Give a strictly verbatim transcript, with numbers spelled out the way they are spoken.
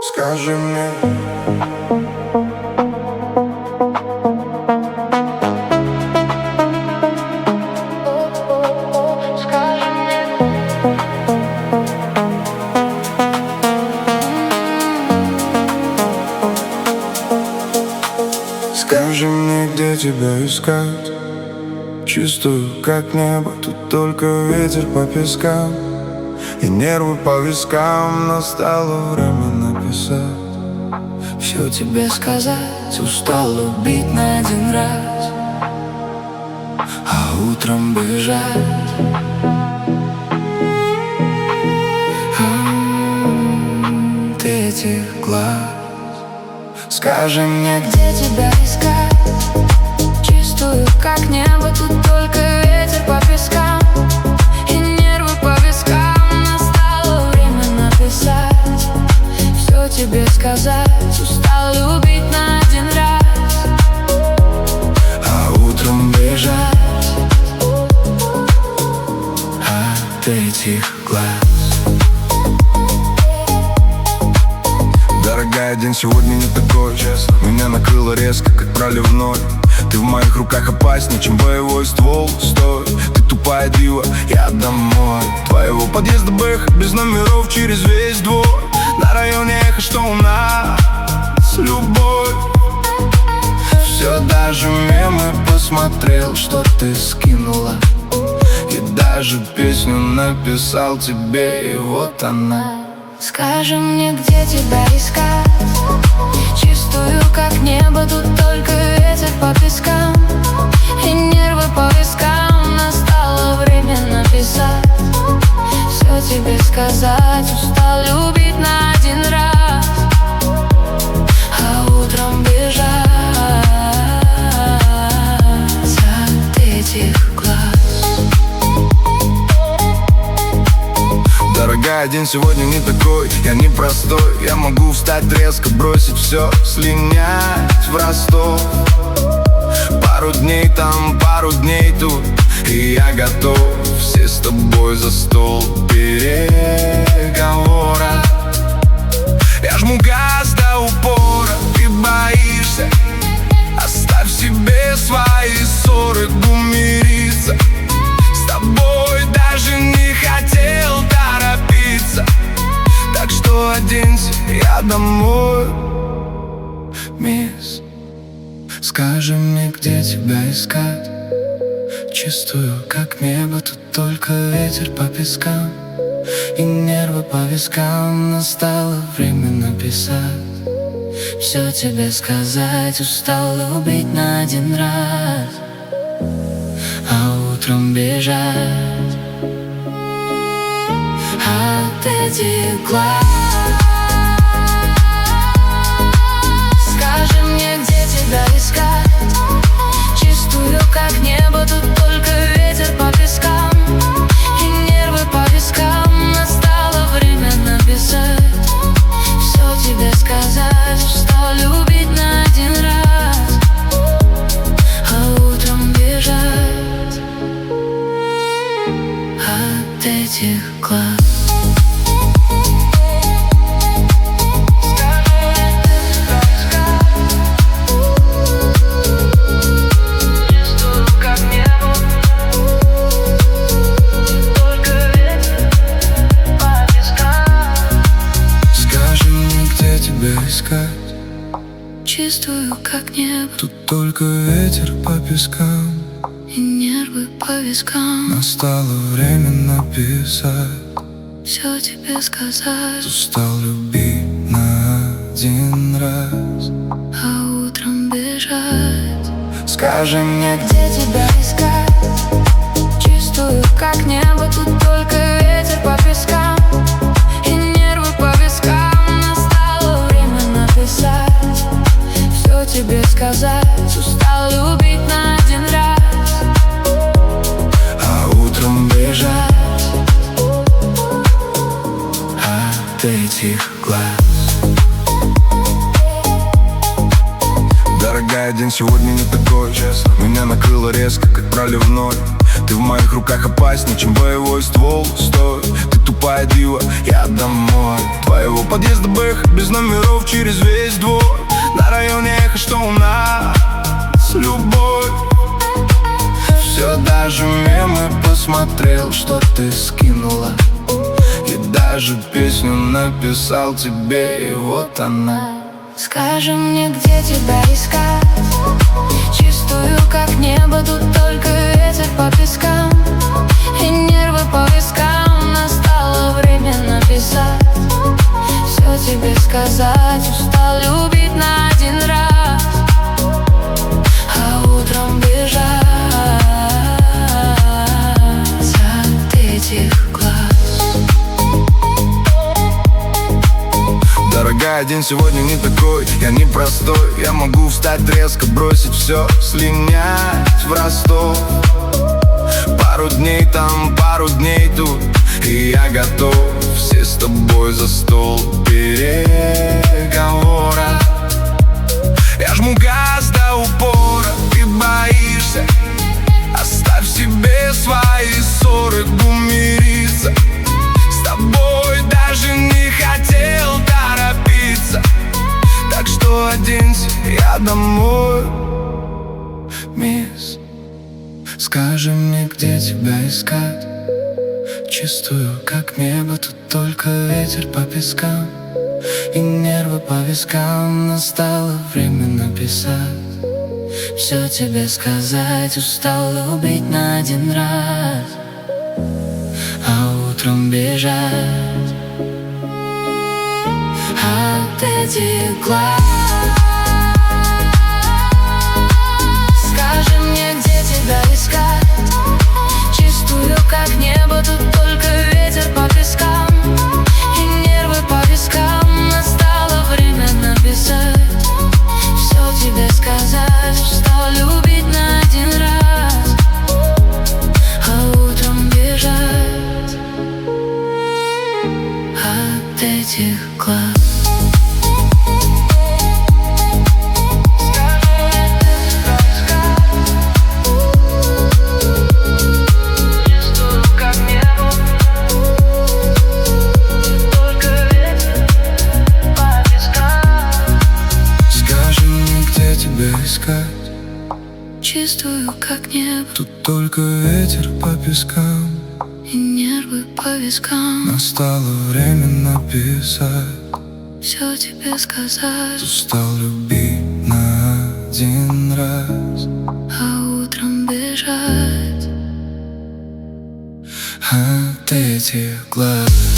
Скажи мне, скажи мне, где тебя искать. Чувствую, как небо, тут только ветер по пескам и нервы по вискам. Настало время написать все тебе сказать, устал убить на один раз, а утром бежать. М-м, ты этих глаз. Скажи мне, где тебя искать. Чувствую, как небо, тут только ветер по пескам и нервы по вискам. Настало время написать все тебе сказать, устал любить на один раз, а утром бежать от этих глаз. Дорогая, день сегодня не такой, честно. Меня накрыло резко, как проливной. Ты в моих руках опаснее, чем боевой ствол. Стой, ты тупая дива, я домой. Твоего подъезда бэха, без номеров, через весь двор. На районе эхо, что у нас любовь. Все, даже мемы посмотрел, что ты скинула, и даже песню написал тебе, и вот она. Скажи мне, где тебя искать. Чувствую, как небо, тут только ветер по пескам и нервы по вискам. Настало время написать все тебе сказать, устал любить на один раз, а утром бежать от этих глаз. Дорогая, день сегодня не такой, я не простой. Я могу встать резко, бросить все, слинять в Ростов. Пару дней там, пару дней тут, и я готов. Все с тобой за стол переговора. Я жму газ до упора, ты боишься. Оставь себе свои ссоры, гумириться. С тобой даже не хотел торопиться, так что оденься, я домой. Мисс, скажи мне, где тебя искать. Чувствую, как небо, тут только ветер по пескам и нервы по вискам. Настало время написать все тебе сказать, устал любить на один раз, а утром бежать от этих глаз. Скажи мне, где тебя искать. Чувствую, как небо, тут только ветер по пескам и нервы по вискам. Настало время написать все тебе сказать, устал любить на один раз, а утром бежать от этих глаз. Искать. Чувствую, как небо, тут только ветер по пескам и нервы по вискам. Настало время написать все тебе сказать, устал любить на один раз, а утром бежать. Скажи мне, где тебя искать. Чувствую, как небо, тут только ветер по пескам и нервы по вискам. Все тебе сказать, устал любить на один раз, а утром бежать от этих глаз. Дорогая, день сегодня не такой, честно. Меня накрыло резко, как проливной. Ты в моих руках опаснее, чем боевой ствол. Стой, ты тупая дива, я домой. Твоего подъезда бэха, поехать без номеров через весь двор. На районе эхо, что у нас любовь. Все, даже мемы посмотрел, что ты скинула. И даже песню написал тебе, и вот она. Скажи мне, где тебя искать? Чистую, как небо, тут только ветер по пескам и нервы по вискам. Настало время написать, все тебе сказать. Устал любить на один раз, а утром бежать от этих глаз. Дорогая, день сегодня не такой, я не простой. Я могу встать резко, бросить все, слинять в Ростов. Пару дней там, пару дней тут, и я готов сесть с тобой за стол переговора. Я жму газ до упора, ты боишься. Оставь себе свои ссоры, будем мириться. С тобой даже не хотел торопиться. Так что оденься, я домой. Мисс, скажи мне, где тебя искать? Чистую, как небо, тут только ветер по пескам и нервы по вискам. Настало время написать, все тебе сказать. Устал любить на один раз, а утром бежать от этих глаз. Скажи мне, где тебя искать? Чистую, как небо, тут только ветер по пескам и нервы по вискам. Настало время написать, все тебе сказать. Устал любить на один раз, а утром бежать от этих глаз. Чистую, как небо, тут только ветер по пескам и нервы по вискам. Настало время написать, все тебе сказать. устал любить на один раз, А утром бежать от этих глаз.